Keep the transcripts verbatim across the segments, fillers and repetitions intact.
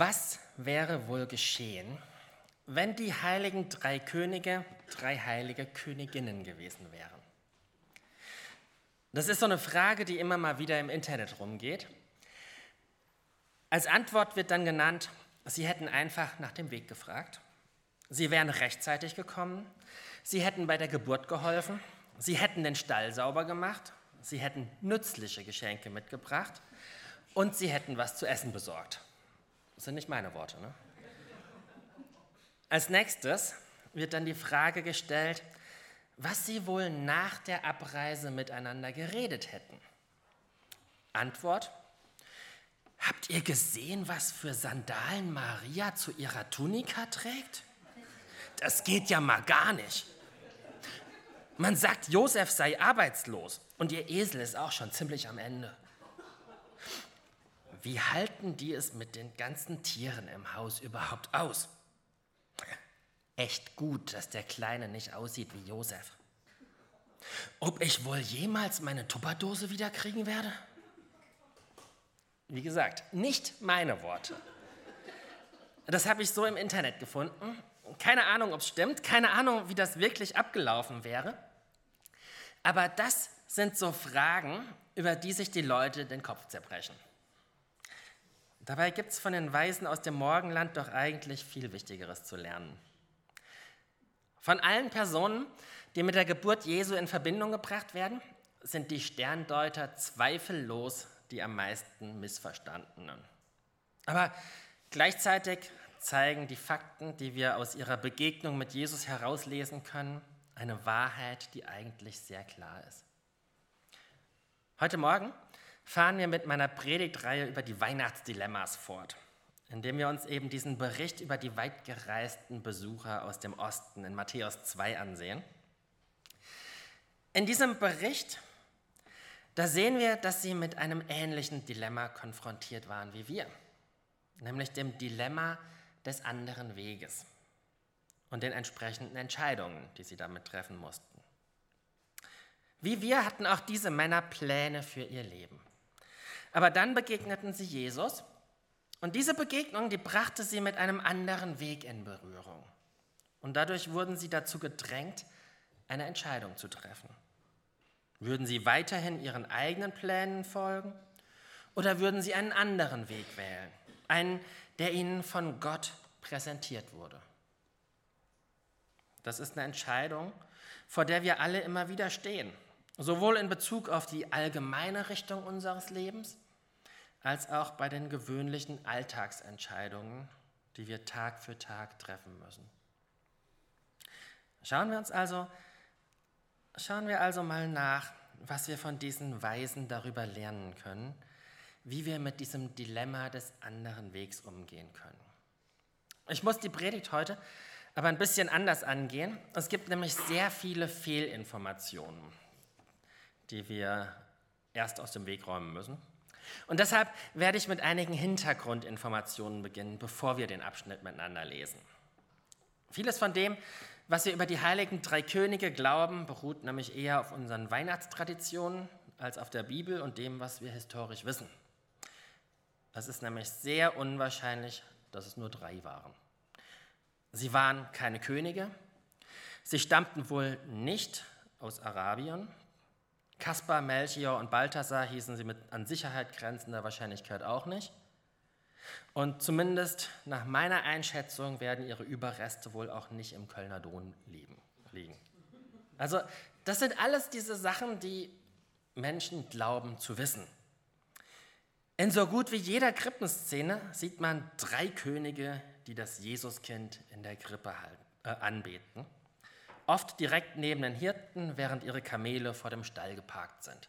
Was wäre wohl geschehen, wenn die heiligen drei Könige drei heilige Königinnen gewesen wären? Das ist so eine Frage, die immer mal wieder im Internet rumgeht. Als Antwort wird dann genannt, sie hätten einfach nach dem Weg gefragt, sie wären rechtzeitig gekommen, sie hätten bei der Geburt geholfen, sie hätten den Stall sauber gemacht, sie hätten nützliche Geschenke mitgebracht und sie hätten was zu essen besorgt. Das sind nicht meine Worte, ne? Als nächstes wird dann die Frage gestellt, was sie wohl nach der Abreise miteinander geredet hätten. Antwort: Habt ihr gesehen, was für Sandalen Maria zu ihrer Tunika trägt? Das geht ja mal gar nicht. Man sagt, Josef sei arbeitslos und ihr Esel ist auch schon ziemlich am Ende. Wie halten die es mit den ganzen Tieren im Haus überhaupt aus? Echt gut, dass der Kleine nicht aussieht wie Josef. Ob ich wohl jemals meine Tupperdose wiederkriegen werde? Wie gesagt, nicht meine Worte. Das habe ich so im Internet gefunden. Keine Ahnung, ob es stimmt, keine Ahnung, wie das wirklich abgelaufen wäre. Aber das sind so Fragen, über die sich die Leute den Kopf zerbrechen. Dabei gibt es von den Weisen aus dem Morgenland doch eigentlich viel Wichtigeres zu lernen. Von allen Personen, die mit der Geburt Jesu in Verbindung gebracht werden, sind die Sterndeuter zweifellos die am meisten Missverstandenen. Aber gleichzeitig zeigen die Fakten, die wir aus ihrer Begegnung mit Jesus herauslesen können, eine Wahrheit, die eigentlich sehr klar ist. Heute Morgen fahren wir mit meiner Predigtreihe über die Weihnachtsdilemmas fort, indem wir uns eben diesen Bericht über die weitgereisten Besucher aus dem Osten in Matthäus zwei ansehen. In diesem Bericht, da sehen wir, dass sie mit einem ähnlichen Dilemma konfrontiert waren wie wir, nämlich dem Dilemma des anderen Weges und den entsprechenden Entscheidungen, die sie damit treffen mussten. Wie wir hatten auch diese Männer Pläne für ihr Leben. Aber dann begegneten sie Jesus und diese Begegnung, die brachte sie mit einem anderen Weg in Berührung. Und dadurch wurden sie dazu gedrängt, eine Entscheidung zu treffen. Würden sie weiterhin ihren eigenen Plänen folgen oder würden sie einen anderen Weg wählen, einen, der ihnen von Gott präsentiert wurde? Das ist eine Entscheidung, vor der wir alle immer wieder stehen, sowohl in Bezug auf die allgemeine Richtung unseres Lebens, als auch bei den gewöhnlichen Alltagsentscheidungen, die wir Tag für Tag treffen müssen. Schauen wir uns also, schauen wir also mal nach, was wir von diesen Weisen darüber lernen können, wie wir mit diesem Dilemma des anderen Wegs umgehen können. Ich muss die Predigt heute aber ein bisschen anders angehen. Es gibt nämlich sehr viele Fehlinformationen, die wir erst aus dem Weg räumen müssen. Und deshalb werde ich mit einigen Hintergrundinformationen beginnen, bevor wir den Abschnitt miteinander lesen. Vieles von dem, was wir über die heiligen drei Könige glauben, beruht nämlich eher auf unseren Weihnachtstraditionen als auf der Bibel und dem, was wir historisch wissen. Es ist nämlich sehr unwahrscheinlich, dass es nur drei waren. Sie waren keine Könige, sie stammten wohl nicht aus Arabien. Kaspar, Melchior und Balthasar hießen sie mit an Sicherheit grenzender Wahrscheinlichkeit auch nicht. Und zumindest nach meiner Einschätzung werden ihre Überreste wohl auch nicht im Kölner Dom liegen. Also das sind alles diese Sachen, die Menschen glauben zu wissen. In so gut wie jeder Krippenszene sieht man drei Könige, die das Jesuskind in der Krippe halten, äh, anbeten. Oft direkt neben den Hirten, während ihre Kamele vor dem Stall geparkt sind.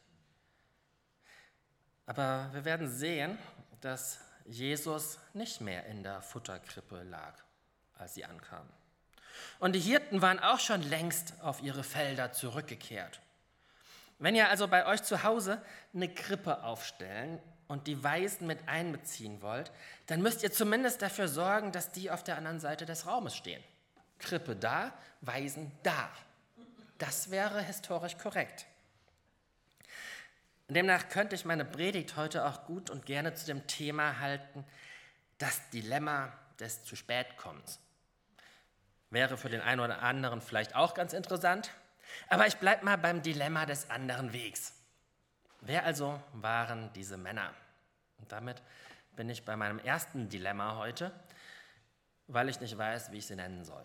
Aber wir werden sehen, dass Jesus nicht mehr in der Futterkrippe lag, als sie ankamen. Und die Hirten waren auch schon längst auf ihre Felder zurückgekehrt. Wenn ihr also bei euch zu Hause eine Krippe aufstellen und die Weisen mit einbeziehen wollt, dann müsst ihr zumindest dafür sorgen, dass die auf der anderen Seite des Raumes stehen. Krippe da, Weisen da. Das wäre historisch korrekt. Demnach könnte ich meine Predigt heute auch gut und gerne zu dem Thema halten, Das Dilemma des Zu-Spät-Kommens. Wäre für den einen oder anderen vielleicht auch ganz interessant, aber ich bleibe mal beim Dilemma des anderen Wegs. Wer also waren diese Männer? Und damit bin ich bei meinem ersten Dilemma heute, weil ich nicht weiß, wie ich sie nennen soll.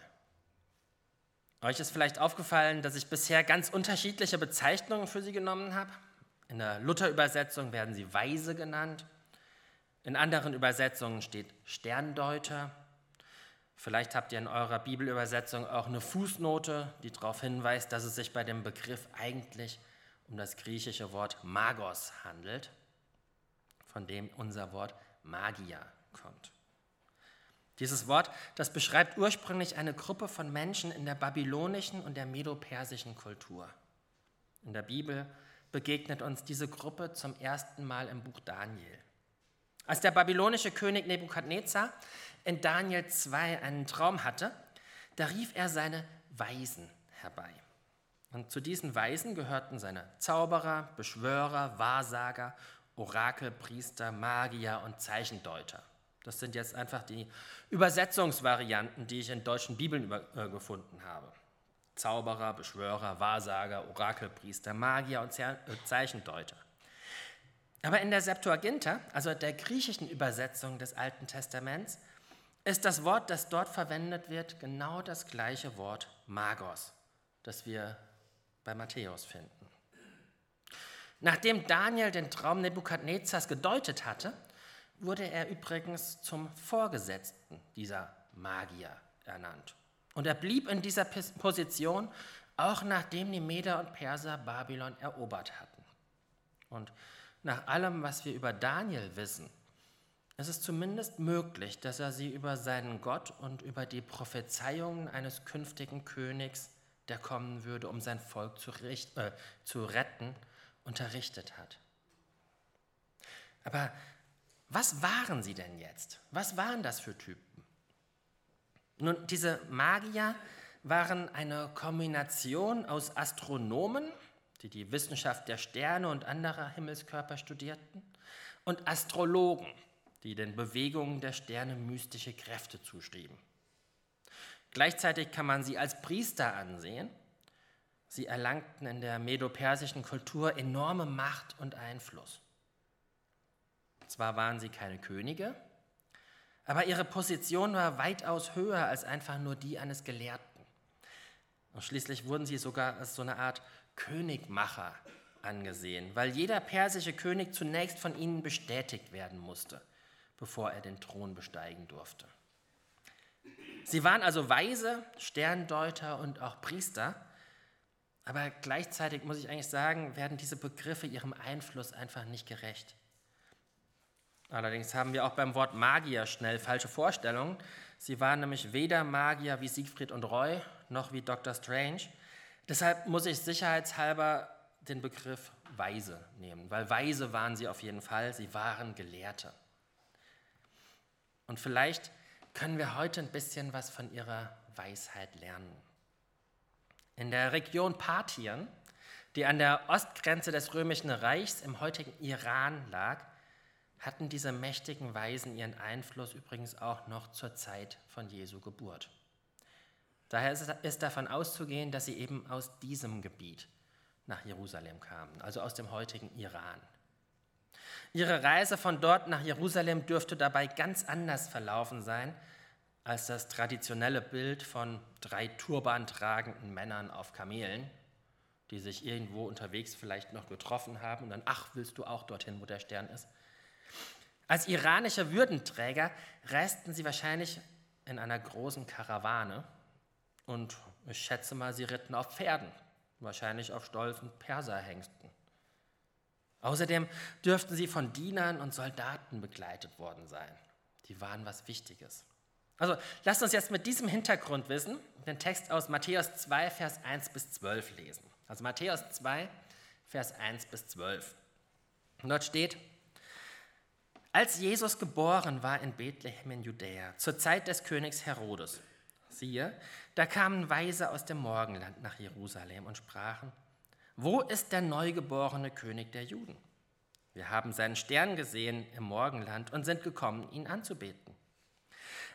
Euch ist vielleicht aufgefallen, dass ich bisher ganz unterschiedliche Bezeichnungen für sie genommen habe. In der Luther-Übersetzung werden sie Weise genannt. In anderen Übersetzungen steht Sterndeuter. Vielleicht habt ihr in eurer Bibelübersetzung auch eine Fußnote, die darauf hinweist, dass es sich bei dem Begriff eigentlich um das griechische Wort Magos handelt, von dem unser Wort Magier kommt. Dieses Wort, das beschreibt ursprünglich eine Gruppe von Menschen in der babylonischen und der medo-persischen Kultur. In der Bibel begegnet uns diese Gruppe zum ersten Mal im Buch Daniel. Als der babylonische König Nebukadnezar in Daniel zwei einen Traum hatte, da rief er seine Weisen herbei. Und zu diesen Weisen gehörten seine Zauberer, Beschwörer, Wahrsager, Orakel, Priester, Magier und Zeichendeuter. Das sind jetzt einfach die Übersetzungsvarianten, die ich in deutschen Bibeln über, äh, gefunden habe. Zauberer, Beschwörer, Wahrsager, Orakel, Priester, Magier und Ze- äh, Zeichendeuter. Aber in der Septuaginta, also der griechischen Übersetzung des Alten Testaments, ist das Wort, das dort verwendet wird, genau das gleiche Wort Magos, das wir bei Matthäus finden. Nachdem Daniel den Traum Nebukadnezars gedeutet hatte, wurde er übrigens zum Vorgesetzten dieser Magier ernannt. Und er blieb in dieser Position, auch nachdem die Meder und Perser Babylon erobert hatten. Und nach allem, was wir über Daniel wissen, ist es zumindest möglich, dass er sie über seinen Gott und über die Prophezeiungen eines künftigen Königs, der kommen würde, um sein Volk zu, richt, äh, zu retten, unterrichtet hat. Aber was waren sie denn jetzt? Was waren das für Typen? Nun, diese Magier waren eine Kombination aus Astronomen, die die Wissenschaft der Sterne und anderer Himmelskörper studierten, und Astrologen, die den Bewegungen der Sterne mystische Kräfte zuschrieben. Gleichzeitig kann man sie als Priester ansehen. Sie erlangten in der medo-persischen Kultur enorme Macht und Einfluss. Zwar waren sie keine Könige, aber ihre Position war weitaus höher als einfach nur die eines Gelehrten. Und schließlich wurden sie sogar als so eine Art Königmacher angesehen, weil jeder persische König zunächst von ihnen bestätigt werden musste, bevor er den Thron besteigen durfte. Sie waren also Weise, Sterndeuter und auch Priester, aber gleichzeitig muss ich eigentlich sagen, werden diese Begriffe ihrem Einfluss einfach nicht gerecht. Allerdings haben wir auch beim Wort Magier schnell falsche Vorstellungen. Sie waren nämlich weder Magier wie Siegfried und Roy, noch wie Doktor Strange. Deshalb muss ich sicherheitshalber den Begriff Weise nehmen, weil Weise waren sie auf jeden Fall, sie waren Gelehrte. Und vielleicht können wir heute ein bisschen was von ihrer Weisheit lernen. In der Region Parthien, die an der Ostgrenze des Römischen Reichs im heutigen Iran lag, hatten diese mächtigen Weisen ihren Einfluss übrigens auch noch zur Zeit von Jesu Geburt. Daher ist davon auszugehen, dass sie eben aus diesem Gebiet nach Jerusalem kamen, also aus dem heutigen Iran. Ihre Reise von dort nach Jerusalem dürfte dabei ganz anders verlaufen sein, als das traditionelle Bild von drei Turban tragenden Männern auf Kamelen, die sich irgendwo unterwegs vielleicht noch getroffen haben und dann, ach, willst du auch dorthin, wo der Stern ist? Als iranische Würdenträger reisten sie wahrscheinlich in einer großen Karawane und ich schätze mal, sie ritten auf Pferden, wahrscheinlich auf stolzen Perserhengsten. Außerdem dürften sie von Dienern und Soldaten begleitet worden sein. Die waren was Wichtiges. Also lasst uns jetzt mit diesem Hintergrundwissen den Text aus Matthäus zwei, Vers eins bis zwölf lesen. Also Matthäus zwei, Vers eins bis zwölf. Und dort steht: Als Jesus geboren war in Bethlehem in Judäa, zur Zeit des Königs Herodes, siehe, da kamen Weise aus dem Morgenland nach Jerusalem und sprachen: Wo ist der neugeborene König der Juden? Wir haben seinen Stern gesehen im Morgenland und sind gekommen, ihn anzubeten.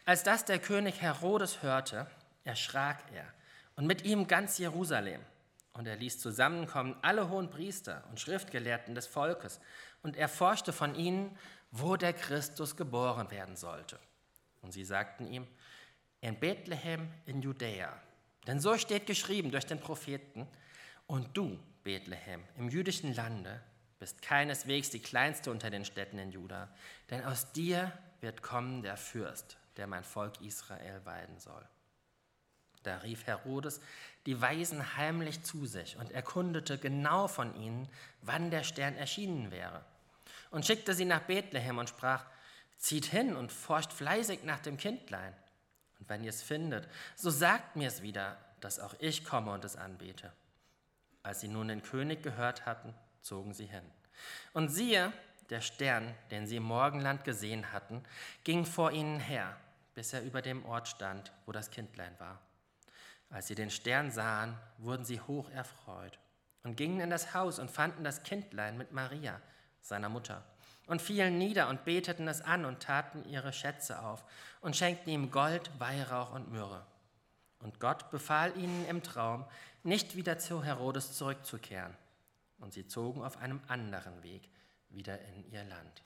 Als das der König Herodes hörte, erschrak er und mit ihm ganz Jerusalem. Und er ließ zusammenkommen alle Hohenpriester und Schriftgelehrten des Volkes und erforschte von ihnen, wo der Christus geboren werden sollte. Und sie sagten ihm, in Bethlehem in Judäa. Denn so steht geschrieben durch den Propheten, und du, Bethlehem, im jüdischen Lande, bist keineswegs die kleinste unter den Städten in Juda, denn aus dir wird kommen der Fürst, der mein Volk Israel weiden soll. Da rief Herodes die Weisen heimlich zu sich und erkundete genau von ihnen, wann der Stern erschienen wäre. Und schickte sie nach Bethlehem und sprach, zieht hin und forscht fleißig nach dem Kindlein. Und wenn ihr es findet, so sagt mir es wieder, dass auch ich komme und es anbete. Als sie nun den König gehört hatten, zogen sie hin. Und siehe, der Stern, den sie im Morgenland gesehen hatten, ging vor ihnen her, bis er über dem Ort stand, wo das Kindlein war. Als sie den Stern sahen, wurden sie hoch erfreut und gingen in das Haus und fanden das Kindlein mit Maria, seiner Mutter, und fielen nieder und beteten es an und taten ihre Schätze auf und schenkten ihm Gold, Weihrauch und Myrrhe. Und Gott befahl ihnen im Traum, nicht wieder zu Herodes zurückzukehren. Und sie zogen auf einem anderen Weg wieder in ihr Land.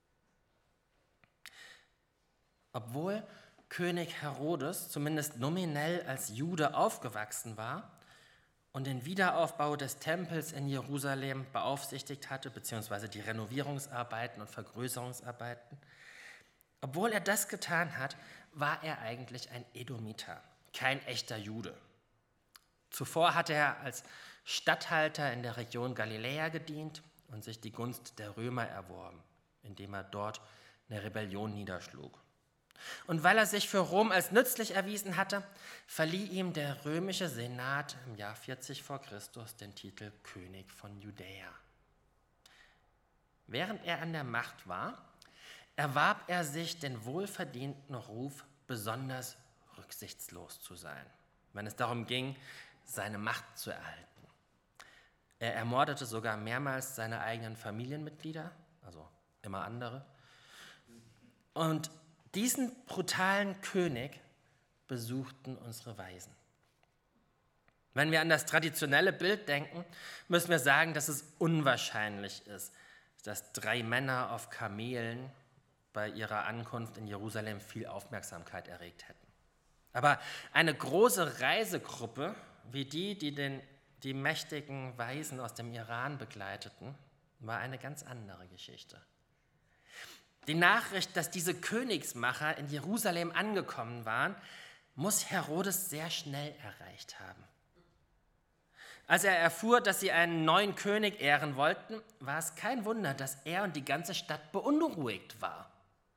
Obwohl König Herodes zumindest nominell als Jude aufgewachsen war und den Wiederaufbau des Tempels in Jerusalem beaufsichtigt hatte, beziehungsweise die Renovierungsarbeiten und Vergrößerungsarbeiten, obwohl er das getan hat, war er eigentlich ein Edomiter, kein echter Jude. Zuvor hatte er als Statthalter in der Region Galiläa gedient und sich die Gunst der Römer erworben, indem er dort eine Rebellion niederschlug. Und weil er sich für Rom als nützlich erwiesen hatte, verlieh ihm der römische Senat im Jahr vierzig vor Christus den Titel König von Judäa. Während er an der Macht war, erwarb er sich den wohlverdienten Ruf, besonders rücksichtslos zu sein, wenn es darum ging, seine Macht zu erhalten. Er ermordete sogar mehrmals seine eigenen Familienmitglieder, also immer andere. Und diesen brutalen König besuchten unsere Weisen. Wenn wir an das traditionelle Bild denken, müssen wir sagen, dass es unwahrscheinlich ist, dass drei Männer auf Kamelen bei ihrer Ankunft in Jerusalem viel Aufmerksamkeit erregt hätten. Aber eine große Reisegruppe, wie die, die den, die mächtigen Weisen aus dem Iran begleiteten, war eine ganz andere Geschichte. Die Nachricht, dass diese Königsmacher in Jerusalem angekommen waren, muss Herodes sehr schnell erreicht haben. Als er erfuhr, dass sie einen neuen König ehren wollten, war es kein Wunder, dass er und die ganze Stadt beunruhigt war.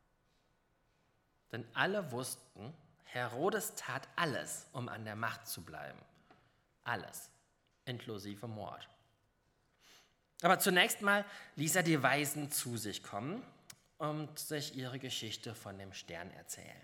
Denn alle wussten, Herodes tat alles, um an der Macht zu bleiben. Alles, inklusive Mord. Aber zunächst mal ließ er die Weisen zu sich kommen und sich ihre Geschichte von dem Stern erzählen.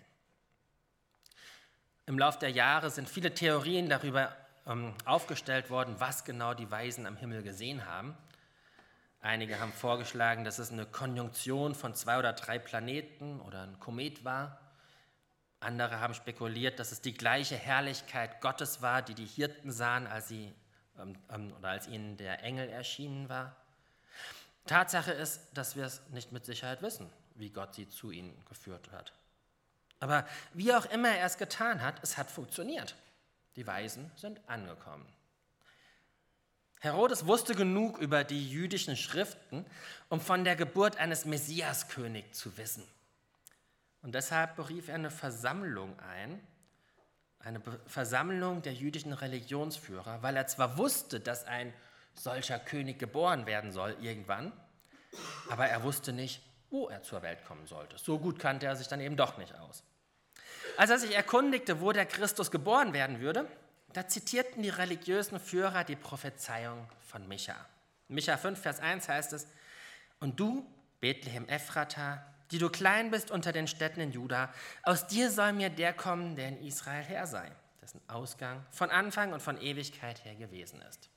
Im Lauf der Jahre sind viele Theorien darüber ähm, aufgestellt worden, was genau die Weisen am Himmel gesehen haben. Einige haben vorgeschlagen, dass es eine Konjunktion von zwei oder drei Planeten oder ein Komet war. Andere haben spekuliert, dass es die gleiche Herrlichkeit Gottes war, die die Hirten sahen, als sie, ähm, oder als ihnen der Engel erschienen war. Tatsache ist, dass wir es nicht mit Sicherheit wissen, wie Gott sie zu ihnen geführt hat. Aber wie auch immer er es getan hat, es hat funktioniert. Die Weisen sind angekommen. Herodes wusste genug über die jüdischen Schriften, um von der Geburt eines Messiaskönigs zu wissen. Und deshalb berief er eine Versammlung ein, eine Be- Versammlung der jüdischen Religionsführer, weil er zwar wusste, dass ein solcher König geboren werden soll irgendwann, aber er wusste nicht, wo er zur Welt kommen sollte. So gut kannte er sich dann eben doch nicht aus. Als er sich erkundigte, wo der Christus geboren werden würde, da zitierten die religiösen Führer die Prophezeiung von Micha. In Micha fünf, Vers eins heißt es, und du, Bethlehem Ephrata, die du klein bist unter den Städten in Juda, aus dir soll mir der kommen, der in Israel her sei, dessen Ausgang von Anfang und von Ewigkeit her gewesen ist.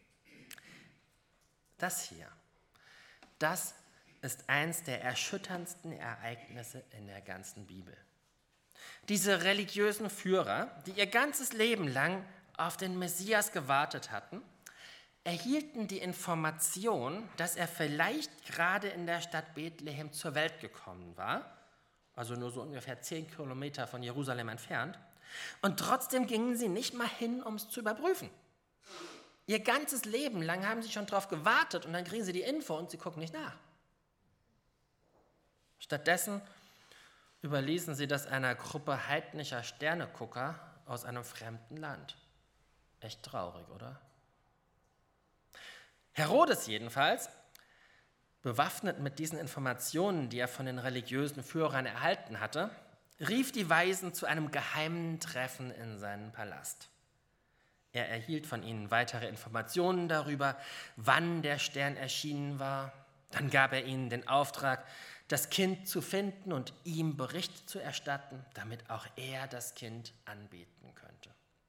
Das hier, das ist eins der erschütterndsten Ereignisse in der ganzen Bibel. Diese religiösen Führer, die ihr ganzes Leben lang auf den Messias gewartet hatten, erhielten die Information, dass er vielleicht gerade in der Stadt Bethlehem zur Welt gekommen war, also nur so ungefähr zehn Kilometer von Jerusalem entfernt, und trotzdem gingen sie nicht mal hin, um es zu überprüfen. Ihr ganzes Leben lang haben sie schon darauf gewartet und dann kriegen sie die Info und sie gucken nicht nach. Stattdessen überließen sie das einer Gruppe heidnischer Sternegucker aus einem fremden Land. Echt traurig, oder? Herodes jedenfalls, bewaffnet mit diesen Informationen, die er von den religiösen Führern erhalten hatte, rief die Weisen zu einem geheimen Treffen in seinen Palast. Er erhielt von ihnen weitere Informationen darüber, wann der Stern erschienen war. Dann gab er ihnen den Auftrag, das Kind zu finden und ihm Bericht zu erstatten, damit auch er das Kind anbeten könnte.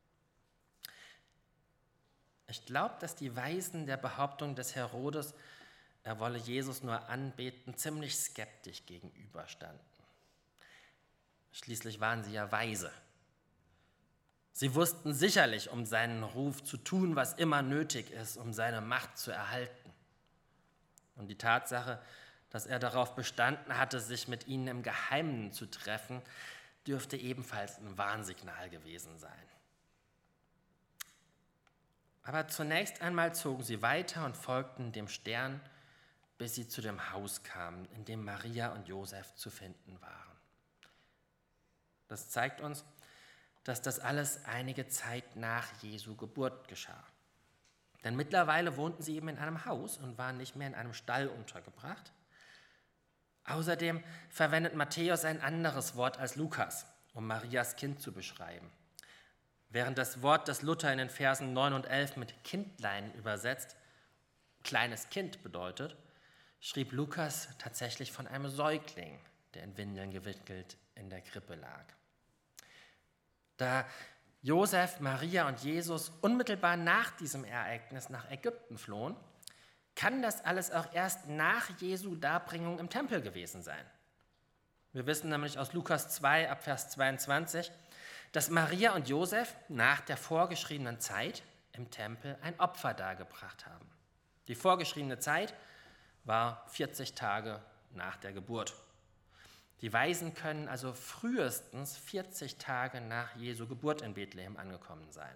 Ich glaube, dass die Weisen der Behauptung des Herodes, er wolle Jesus nur anbeten, ziemlich skeptisch gegenüberstanden. Schließlich waren sie ja Weise. Sie wussten sicherlich um seinen Ruf zu tun, was immer nötig ist, um seine Macht zu erhalten. Und die Tatsache, dass er darauf bestanden hatte, sich mit ihnen im Geheimen zu treffen, dürfte ebenfalls ein Warnsignal gewesen sein. Aber zunächst einmal zogen sie weiter und folgten dem Stern, bis sie zu dem Haus kamen, in dem Maria und Josef zu finden waren. Das zeigt uns, dass das alles einige Zeit nach Jesu Geburt geschah. Denn mittlerweile wohnten sie eben in einem Haus und waren nicht mehr in einem Stall untergebracht. Außerdem verwendet Matthäus ein anderes Wort als Lukas, um Marias Kind zu beschreiben. Während das Wort, das Luther in den Versen neun und elf mit Kindlein übersetzt, kleines Kind bedeutet, schrieb Lukas tatsächlich von einem Säugling, der in Windeln gewickelt in der Krippe lag. Da Josef, Maria und Jesus unmittelbar nach diesem Ereignis nach Ägypten flohen, kann das alles auch erst nach Jesu Darbringung im Tempel gewesen sein. Wir wissen nämlich aus Lukas zwei, ab Vers zweiundzwanzig, dass Maria und Josef nach der vorgeschriebenen Zeit im Tempel ein Opfer dargebracht haben. Die vorgeschriebene Zeit war vierzig Tage nach der Geburt. Die Weisen können also frühestens vierzig Tage nach Jesu Geburt in Bethlehem angekommen sein.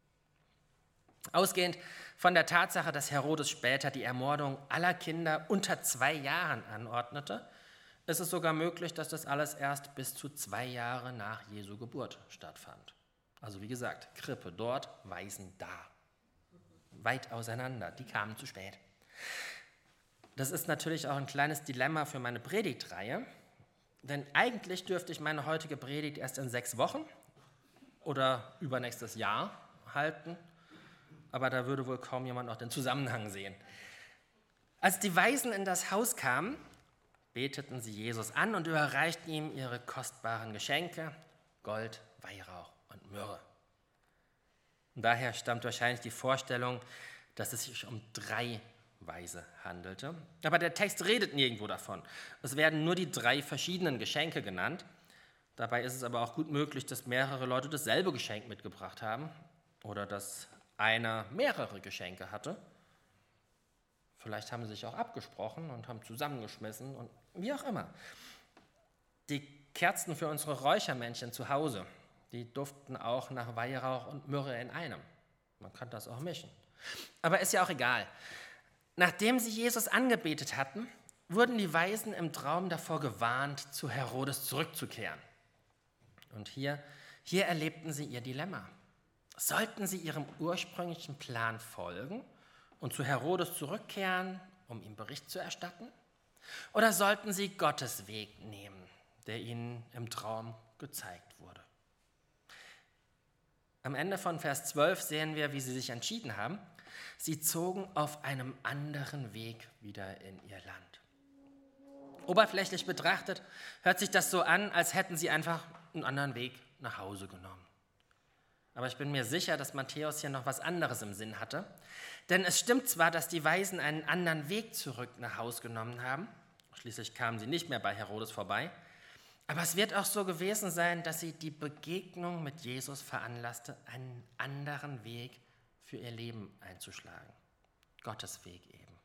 Ausgehend von der Tatsache, dass Herodes später die Ermordung aller Kinder unter zwei Jahren anordnete, ist es sogar möglich, dass das alles erst bis zu zwei Jahre nach Jesu Geburt stattfand. Also wie gesagt, Krippe dort, Weisen da. Weit auseinander, die kamen zu spät. Das ist natürlich auch ein kleines Dilemma für meine Predigtreihe, denn eigentlich dürfte ich meine heutige Predigt erst in sechs Wochen oder übernächstes Jahr halten, aber da würde wohl kaum jemand noch den Zusammenhang sehen. Als die Weisen in das Haus kamen, beteten sie Jesus an und überreichten ihm ihre kostbaren Geschenke, Gold, Weihrauch und Myrrhe. Und daher stammt wahrscheinlich die Vorstellung, dass es sich um drei Weise handelte. Aber der Text redet nirgendwo davon. Es werden nur die drei verschiedenen Geschenke genannt. Dabei ist es aber auch gut möglich, dass mehrere Leute dasselbe Geschenk mitgebracht haben oder dass einer mehrere Geschenke hatte. Vielleicht haben sie sich auch abgesprochen und haben zusammengeschmissen und wie auch immer. Die Kerzen für unsere Räuchermännchen zu Hause, die duften auch nach Weihrauch und Myrrhe in einem. Man kann das auch mischen. Aber ist ja auch egal. Nachdem sie Jesus angebetet hatten, wurden die Weisen im Traum davor gewarnt, zu Herodes zurückzukehren. Und hier, hier erlebten sie ihr Dilemma. Sollten sie ihrem ursprünglichen Plan folgen und zu Herodes zurückkehren, um ihm Bericht zu erstatten? Oder sollten sie Gottes Weg nehmen, der ihnen im Traum gezeigt wurde? Am Ende von Vers zwölf sehen wir, wie sie sich entschieden haben. Sie zogen auf einem anderen Weg wieder in ihr Land. Oberflächlich betrachtet hört sich das so an, als hätten sie einfach einen anderen Weg nach Hause genommen. Aber ich bin mir sicher, dass Matthäus hier noch was anderes im Sinn hatte. Denn es stimmt zwar, dass die Weisen einen anderen Weg zurück nach Haus genommen haben, schließlich kamen sie nicht mehr bei Herodes vorbei, Aber es wird auch so gewesen sein, dass sie die Begegnung mit Jesus veranlasste, einen anderen Weg für ihr Leben einzuschlagen. Gottes Weg eben.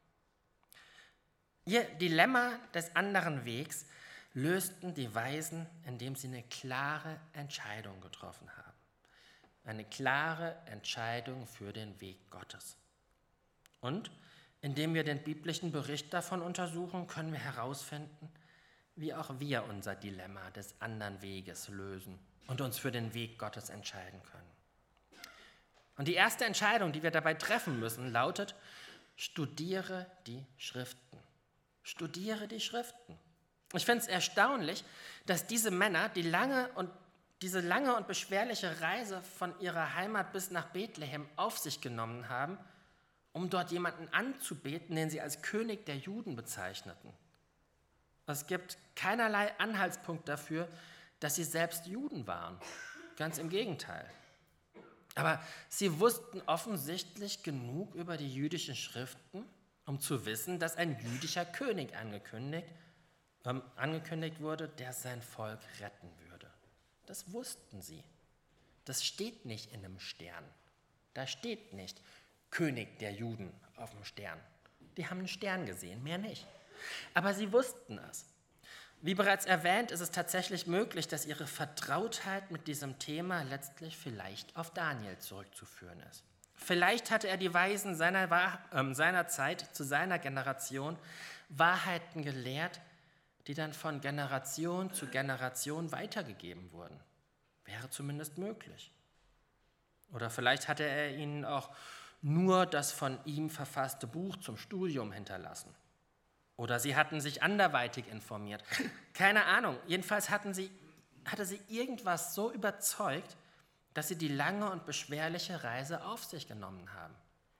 Ihr Dilemma des anderen Wegs lösten die Weisen, indem sie eine klare Entscheidung getroffen haben. Eine klare Entscheidung für den Weg Gottes. Und indem wir den biblischen Bericht davon untersuchen, können wir herausfinden, wie auch wir unser Dilemma des anderen Weges lösen und uns für den Weg Gottes entscheiden können. Und die erste Entscheidung, die wir dabei treffen müssen, lautet: Studiere die Schriften. Studiere die Schriften. Ich finde es erstaunlich, dass diese Männer die lange und, diese lange und beschwerliche Reise von ihrer Heimat bis nach Bethlehem auf sich genommen haben, um dort jemanden anzubeten, den sie als König der Juden bezeichneten. Es gibt keinerlei Anhaltspunkt dafür, dass sie selbst Juden waren. Ganz im Gegenteil. Aber sie wussten offensichtlich genug über die jüdischen Schriften, um zu wissen, dass ein jüdischer König angekündigt, ähm, angekündigt wurde, der sein Volk retten würde. Das wussten sie. Das steht nicht in einem Stern. Da steht nicht König der Juden auf dem Stern. Die haben einen Stern gesehen, mehr nicht. Aber sie wussten es. Wie bereits erwähnt, ist es tatsächlich möglich, dass ihre Vertrautheit mit diesem Thema letztlich vielleicht auf Daniel zurückzuführen ist. Vielleicht hatte er die Weisen seiner, äh, seiner Zeit, zu seiner Generation, Wahrheiten gelehrt, die dann von Generation zu Generation weitergegeben wurden. Wäre zumindest möglich. Oder vielleicht hatte er ihnen auch nur das von ihm verfasste Buch zum Studium hinterlassen. Oder sie hatten sich anderweitig informiert. Keine Ahnung. Jedenfalls hatten sie, hatte sie irgendwas so überzeugt, dass sie die lange und beschwerliche Reise auf sich genommen haben.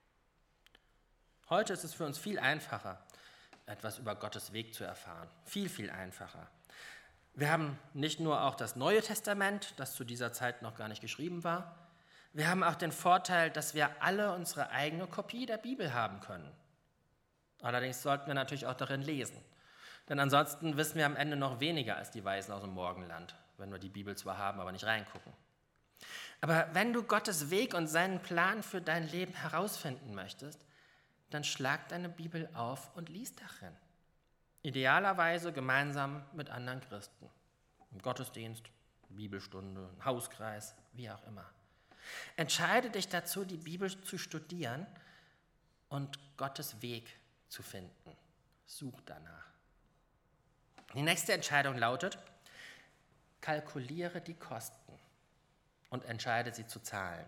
Heute ist es für uns viel einfacher, etwas über Gottes Weg zu erfahren. Viel, viel einfacher. Wir haben nicht nur auch das Neue Testament, das zu dieser Zeit noch gar nicht geschrieben war. Wir haben auch den Vorteil, dass wir alle unsere eigene Kopie der Bibel haben können. Allerdings sollten wir natürlich auch darin lesen. Denn ansonsten wissen wir am Ende noch weniger als die Weisen aus dem Morgenland, wenn wir die Bibel zwar haben, aber nicht reingucken. Aber wenn du Gottes Weg und seinen Plan für dein Leben herausfinden möchtest, dann schlag deine Bibel auf und lies darin. Idealerweise gemeinsam mit anderen Christen. Im Gottesdienst, Bibelstunde, Hauskreis, wie auch immer. Entscheide dich dazu, die Bibel zu studieren und Gottes Weg zu finden. Such danach. Die nächste Entscheidung lautet: Kalkuliere die Kosten und entscheide sie zu zahlen.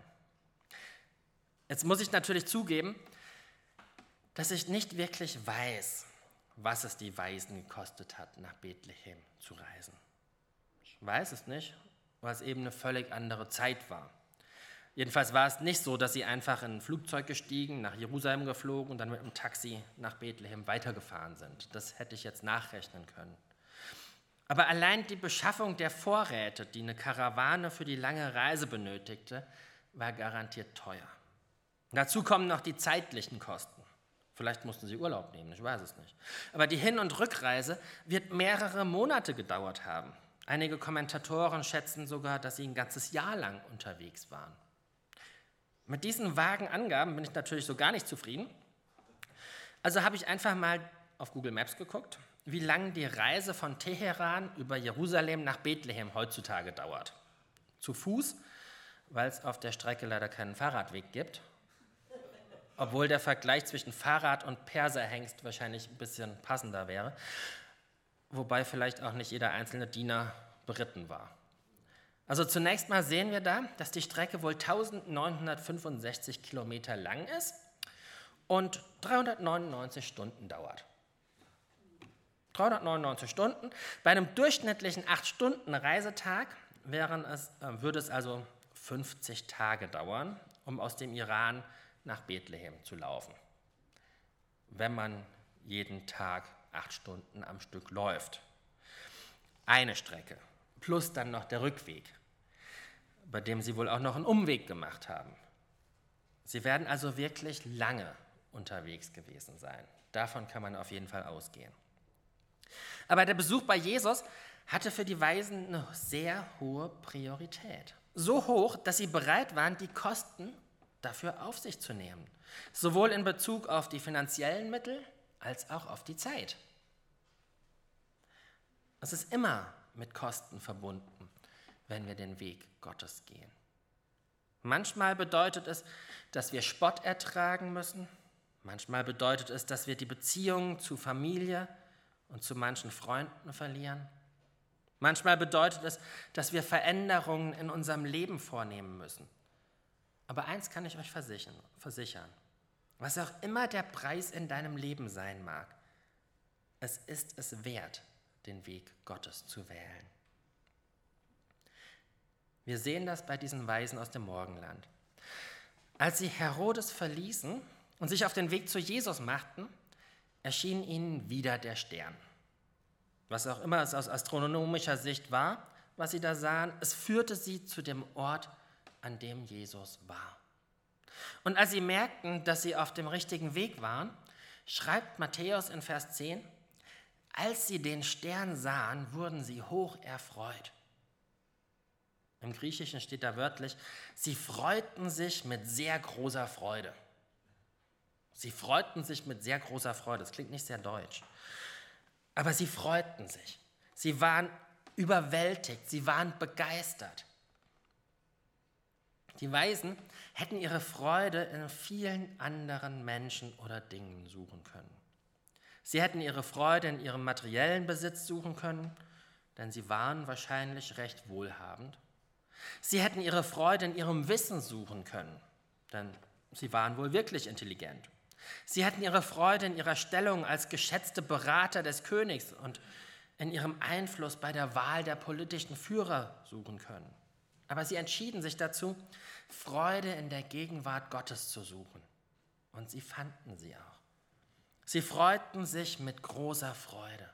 Jetzt muss ich natürlich zugeben, dass ich nicht wirklich weiß, was es die Weisen gekostet hat, nach Bethlehem zu reisen. Ich weiß es nicht, weil es eben eine völlig andere Zeit war. Jedenfalls war es nicht so, dass sie einfach in ein Flugzeug gestiegen, nach Jerusalem geflogen und dann mit einem Taxi nach Bethlehem weitergefahren sind. Das hätte ich jetzt nachrechnen können. Aber allein die Beschaffung der Vorräte, die eine Karawane für die lange Reise benötigte, war garantiert teuer. Dazu kommen noch die zeitlichen Kosten. Vielleicht mussten sie Urlaub nehmen, ich weiß es nicht. Aber die Hin- und Rückreise wird mehrere Monate gedauert haben. Einige Kommentatoren schätzen sogar, dass sie ein ganzes Jahr lang unterwegs waren. Mit diesen vagen Angaben bin ich natürlich so gar nicht zufrieden. Also habe ich einfach mal auf Google Maps geguckt, wie lange die Reise von Teheran über Jerusalem nach Bethlehem heutzutage dauert. Zu Fuß, weil es auf der Strecke leider keinen Fahrradweg gibt, obwohl der Vergleich zwischen Fahrrad und Perserhengst wahrscheinlich ein bisschen passender wäre, wobei vielleicht auch nicht jeder einzelne Diener beritten war. Also zunächst mal sehen wir da, dass die Strecke wohl eintausendneunhundertfünfundsechzig Kilometer lang ist und dreihundertneunundneunzig Stunden dauert. dreihundertneunundneunzig Stunden. Bei einem durchschnittlichen acht Stunden Reisetag wären es, äh, würde es also fünfzig Tage dauern, um aus dem Iran nach Bethlehem zu laufen, wenn man jeden Tag acht Stunden am Stück läuft. Eine Strecke, plus dann noch der Rückweg, bei dem sie wohl auch noch einen Umweg gemacht haben. Sie werden also wirklich lange unterwegs gewesen sein. Davon kann man auf jeden Fall ausgehen. Aber der Besuch bei Jesus hatte für die Weisen eine sehr hohe Priorität. So hoch, dass sie bereit waren, die Kosten dafür auf sich zu nehmen. Sowohl in Bezug auf die finanziellen Mittel als auch auf die Zeit. Es ist immer mit Kosten verbunden, wenn wir den Weg Gottes gehen. Manchmal bedeutet es, dass wir Spott ertragen müssen. Manchmal bedeutet es, dass wir die Beziehungen zu Familie und zu manchen Freunden verlieren. Manchmal bedeutet es, dass wir Veränderungen in unserem Leben vornehmen müssen. Aber eins kann ich euch versichern, was auch immer der Preis in deinem Leben sein mag, es ist es wert, den Weg Gottes zu wählen. Wir sehen das bei diesen Weisen aus dem Morgenland. Als sie Herodes verließen und sich auf den Weg zu Jesus machten, erschien ihnen wieder der Stern. Was auch immer es aus astronomischer Sicht war, was sie da sahen, es führte sie zu dem Ort, an dem Jesus war. Und als sie merkten, dass sie auf dem richtigen Weg waren, schreibt Matthäus in Vers zehn, als sie den Stern sahen, wurden sie hoch erfreut. Im Griechischen steht da wörtlich, sie freuten sich mit sehr großer Freude. Sie freuten sich mit sehr großer Freude. Das klingt nicht sehr deutsch. Aber sie freuten sich. Sie waren überwältigt. Sie waren begeistert. Die Weisen hätten ihre Freude in vielen anderen Menschen oder Dingen suchen können. Sie hätten ihre Freude in ihrem materiellen Besitz suchen können, denn sie waren wahrscheinlich recht wohlhabend. Sie hätten ihre Freude in ihrem Wissen suchen können, denn sie waren wohl wirklich intelligent. Sie hätten ihre Freude in ihrer Stellung als geschätzte Berater des Königs und in ihrem Einfluss bei der Wahl der politischen Führer suchen können. Aber sie entschieden sich dazu, Freude in der Gegenwart Gottes zu suchen. Und sie fanden sie auch. Sie freuten sich mit großer Freude.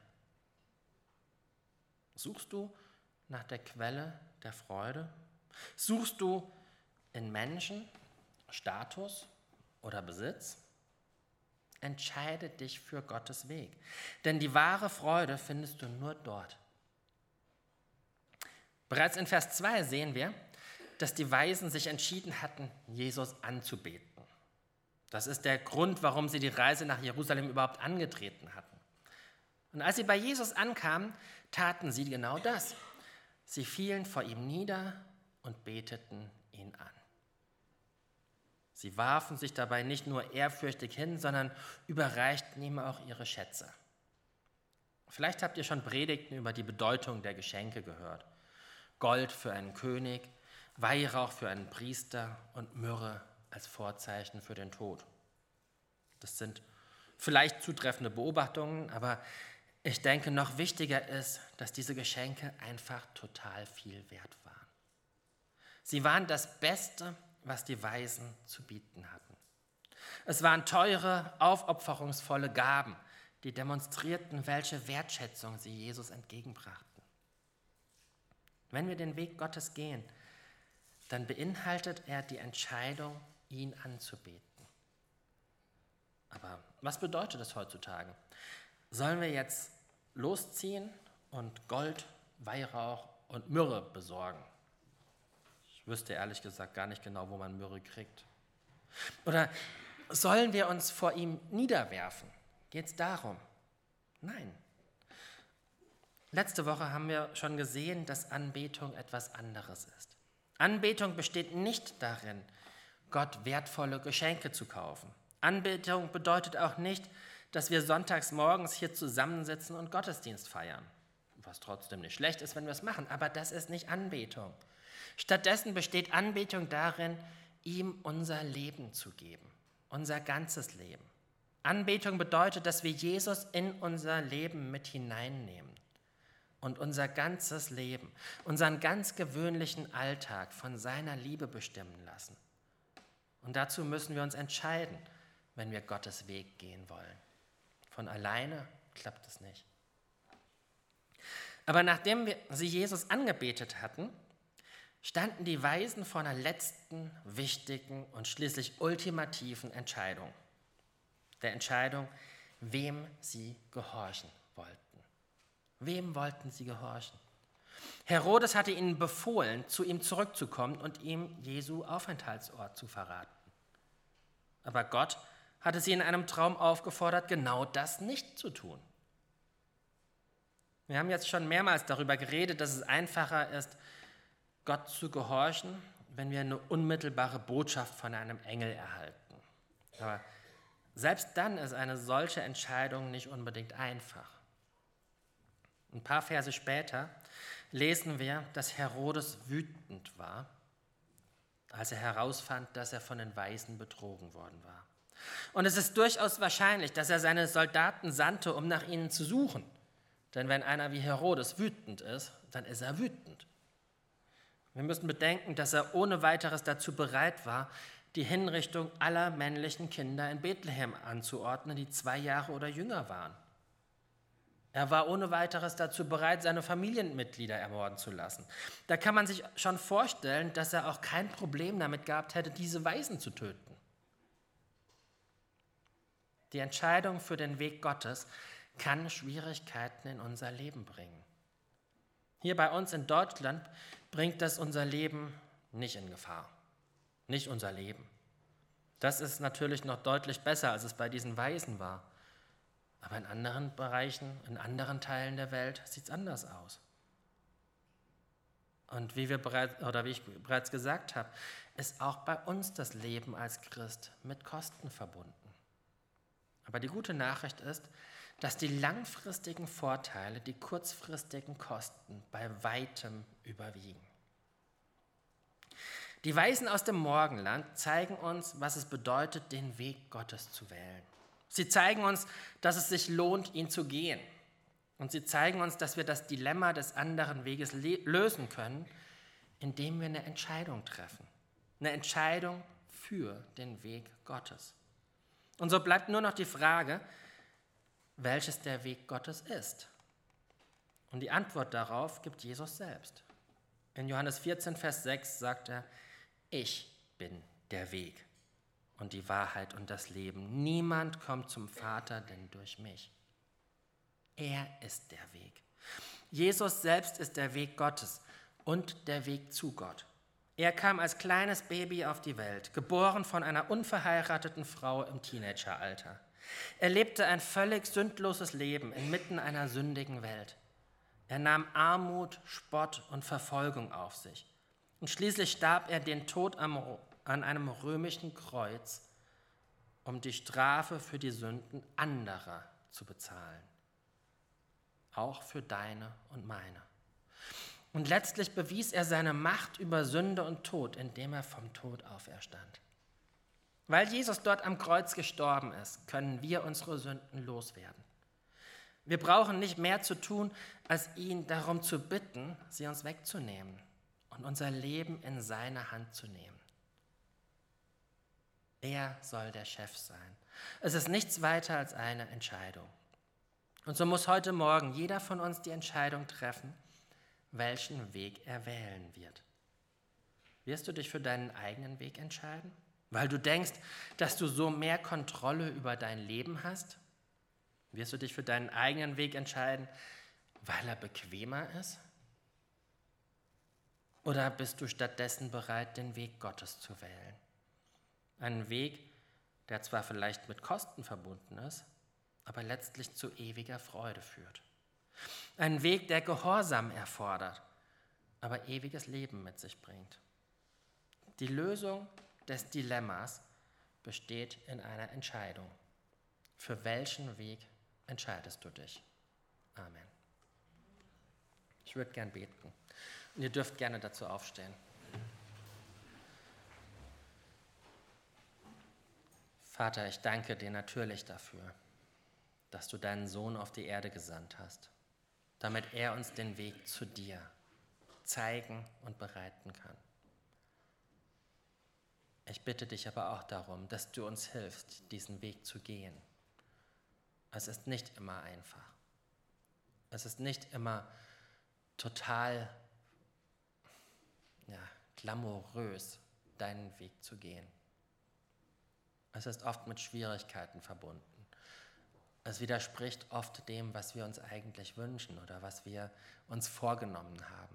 Suchst du nach der Quelle der Freude? Suchst du in Menschen, Status oder Besitz? Entscheide dich für Gottes Weg, denn die wahre Freude findest du nur dort. Bereits in Vers zwei sehen wir, dass die Weisen sich entschieden hatten, Jesus anzubeten. Das ist der Grund, warum sie die Reise nach Jerusalem überhaupt angetreten hatten. Und als sie bei Jesus ankamen, taten sie genau das. Sie fielen vor ihm nieder und beteten ihn an. Sie warfen sich dabei nicht nur ehrfürchtig hin, sondern überreichten ihm auch ihre Schätze. Vielleicht habt ihr schon Predigten über die Bedeutung der Geschenke gehört. Gold für einen König, Weihrauch für einen Priester und Myrrhe als Vorzeichen für den Tod. Das sind vielleicht zutreffende Beobachtungen, aber ich denke, noch wichtiger ist, dass diese Geschenke einfach total viel wert waren. Sie waren das Beste, was die Weisen zu bieten hatten. Es waren teure, aufopferungsvolle Gaben, die demonstrierten, welche Wertschätzung sie Jesus entgegenbrachten. Wenn wir den Weg Gottes gehen, dann beinhaltet er die Entscheidung, ihn anzubeten. Aber was bedeutet das heutzutage? Sollen wir jetzt losziehen und Gold, Weihrauch und Myrrhe besorgen? Ich wüsste ehrlich gesagt gar nicht genau, wo man Myrrhe kriegt. Oder sollen wir uns vor ihm niederwerfen? Geht es darum? Nein. Letzte Woche haben wir schon gesehen, dass Anbetung etwas anderes ist. Anbetung besteht nicht darin, Gott wertvolle Geschenke zu kaufen. Anbetung bedeutet auch nicht, dass wir sonntags morgens hier zusammensitzen und Gottesdienst feiern. Was trotzdem nicht schlecht ist, wenn wir es machen, aber das ist nicht Anbetung. Stattdessen besteht Anbetung darin, ihm unser Leben zu geben, unser ganzes Leben. Anbetung bedeutet, dass wir Jesus in unser Leben mit hineinnehmen und unser ganzes Leben, unseren ganz gewöhnlichen Alltag von seiner Liebe bestimmen lassen. Und dazu müssen wir uns entscheiden, wenn wir Gottes Weg gehen wollen. Von alleine klappt es nicht. Aber nachdem wir sie Jesus angebetet hatten, standen die Weisen vor einer letzten, wichtigen und schließlich ultimativen Entscheidung. Der Entscheidung, wem sie gehorchen wollten. Wem wollten sie gehorchen? Herodes hatte ihnen befohlen, zu ihm zurückzukommen und ihm Jesu Aufenthaltsort zu verraten. Aber Gott hatte sie in einem Traum aufgefordert, genau das nicht zu tun. Wir haben jetzt schon mehrmals darüber geredet, dass es einfacher ist, Gott zu gehorchen, wenn wir eine unmittelbare Botschaft von einem Engel erhalten. Aber selbst dann ist eine solche Entscheidung nicht unbedingt einfach. Ein paar Verse später lesen wir, dass Herodes wütend war, als er herausfand, dass er von den Weisen betrogen worden war. Und es ist durchaus wahrscheinlich, dass er seine Soldaten sandte, um nach ihnen zu suchen. Denn wenn einer wie Herodes wütend ist, dann ist er wütend. Wir müssen bedenken, dass er ohne weiteres dazu bereit war, die Hinrichtung aller männlichen Kinder in Bethlehem anzuordnen, die zwei Jahre oder jünger waren. Er war ohne weiteres dazu bereit, seine Familienmitglieder ermorden zu lassen. Da kann man sich schon vorstellen, dass er auch kein Problem damit gehabt hätte, diese Weisen zu töten. Die Entscheidung für den Weg Gottes kann Schwierigkeiten in unser Leben bringen. Hier bei uns in Deutschland bringt das unser Leben nicht in Gefahr. Nicht unser Leben. Das ist natürlich noch deutlich besser, als es bei diesen Weisen war. Aber in anderen Bereichen, in anderen Teilen der Welt sieht es anders aus. Und wie, wir bereits, oder wie ich bereits gesagt habe, ist auch bei uns das Leben als Christ mit Kosten verbunden. Aber die gute Nachricht ist, dass die langfristigen Vorteile die kurzfristigen Kosten bei weitem überwiegen. Die Weisen aus dem Morgenland zeigen uns, was es bedeutet, den Weg Gottes zu wählen. Sie zeigen uns, dass es sich lohnt, ihn zu gehen. Und sie zeigen uns, dass wir das Dilemma des anderen Weges lösen können, indem wir eine Entscheidung treffen. Eine Entscheidung für den Weg Gottes. Und so bleibt nur noch die Frage, welches der Weg Gottes ist. Und die Antwort darauf gibt Jesus selbst. In Johannes vierzehn, Vers sechs sagt er, ich bin der Weg und die Wahrheit und das Leben. Niemand kommt zum Vater, denn durch mich. Er ist der Weg. Jesus selbst ist der Weg Gottes und der Weg zu Gott. Er kam als kleines Baby auf die Welt, geboren von einer unverheirateten Frau im Teenageralter. Er lebte ein völlig sündloses Leben inmitten einer sündigen Welt. Er nahm Armut, Spott und Verfolgung auf sich. Und schließlich starb er den Tod am, an einem römischen Kreuz, um die Strafe für die Sünden anderer zu bezahlen. Auch für deine und meine. Und letztlich bewies er seine Macht über Sünde und Tod, indem er vom Tod auferstand. Weil Jesus dort am Kreuz gestorben ist, können wir unsere Sünden loswerden. Wir brauchen nicht mehr zu tun, als ihn darum zu bitten, sie uns wegzunehmen und unser Leben in seine Hand zu nehmen. Er soll der Chef sein. Es ist nichts weiter als eine Entscheidung. Und so muss heute Morgen jeder von uns die Entscheidung treffen, welchen Weg er wählen wird. Wirst du dich für deinen eigenen Weg entscheiden? Weil du denkst, dass du so mehr Kontrolle über dein Leben hast? Wirst du dich für deinen eigenen Weg entscheiden, weil er bequemer ist? Oder bist du stattdessen bereit, den Weg Gottes zu wählen? Einen Weg, der zwar vielleicht mit Kosten verbunden ist, aber letztlich zu ewiger Freude führt. Ein Weg, der Gehorsam erfordert, aber ewiges Leben mit sich bringt. Die Lösung des Dilemmas besteht in einer Entscheidung. Für welchen Weg entscheidest du dich? Amen. Ich würde gern beten. Und ihr dürft gerne dazu aufstehen. Vater, ich danke dir natürlich dafür, dass du deinen Sohn auf die Erde gesandt hast, damit er uns den Weg zu dir zeigen und bereiten kann. Ich bitte dich aber auch darum, dass du uns hilfst, diesen Weg zu gehen. Es ist nicht immer einfach. Es ist nicht immer total ja, glamourös, deinen Weg zu gehen. Es ist oft mit Schwierigkeiten verbunden. Es widerspricht oft dem, was wir uns eigentlich wünschen oder was wir uns vorgenommen haben.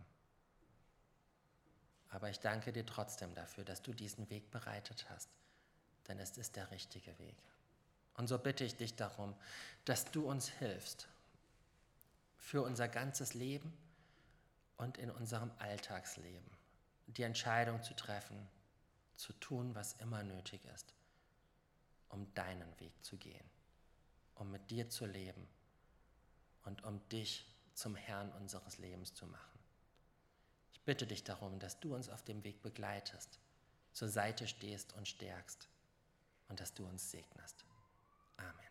Aber ich danke dir trotzdem dafür, dass du diesen Weg bereitet hast, denn es ist der richtige Weg. Und so bitte ich dich darum, dass du uns hilfst, für unser ganzes Leben und in unserem Alltagsleben die Entscheidung zu treffen, zu tun, was immer nötig ist, um deinen Weg zu gehen, um mit dir zu leben und um dich zum Herrn unseres Lebens zu machen. Ich bitte dich darum, dass du uns auf dem Weg begleitest, zur Seite stehst und stärkst und dass du uns segnest. Amen.